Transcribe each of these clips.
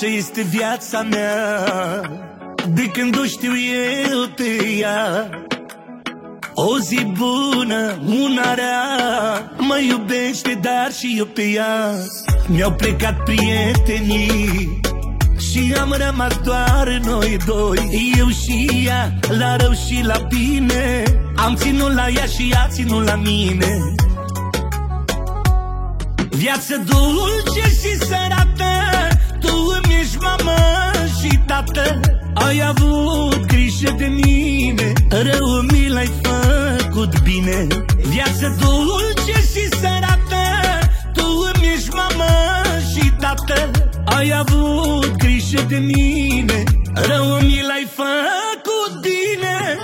Așa este viața mea, de când o știu eu pe ea. O zi bună, una rea, mă iubește, dar și eu pe ea. Mi-au plecat prietenii și am rămas doar noi doi, eu și ea, la rău și la bine. Am ținut la ea și ea ținut la mine. Viață dulce și sărată, tu îmi ești mamă și tată. Ai avut grijă de mine, rău mi l-ai făcut bine. Viață dulce și sărată, tu îmi ești mamă și tată. Ai avut grijă de mine, rău mi l-ai făcut bine.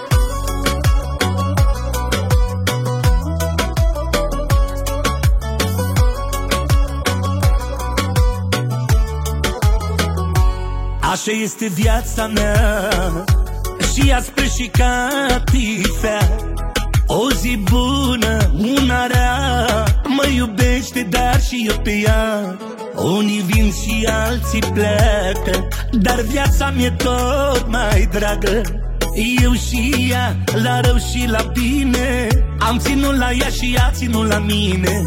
Așa este viața mea, și aspre și catifea. O zi bună, una rea, mă iubește, dar și eu pe ea. Unii vin și alții pleacă, dar viața mi-e tot mai dragă. Eu și ea, la rău și la bine, am ținut la ea și ea ținut la mine.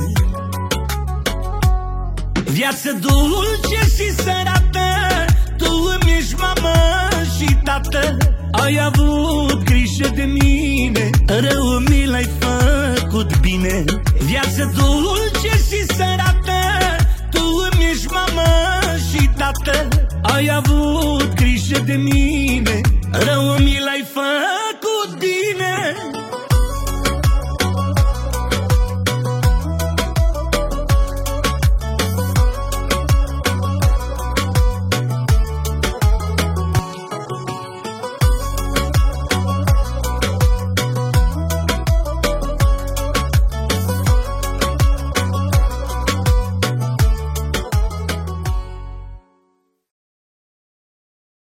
Viață dulce și sărată, tu îmi ești mamă și tată. Ai avut grijă de mine, rău mi l-ai făcut bine. Viață dulce și sărată, tu îmi ești mamă și tată. Ai avut grijă de mine.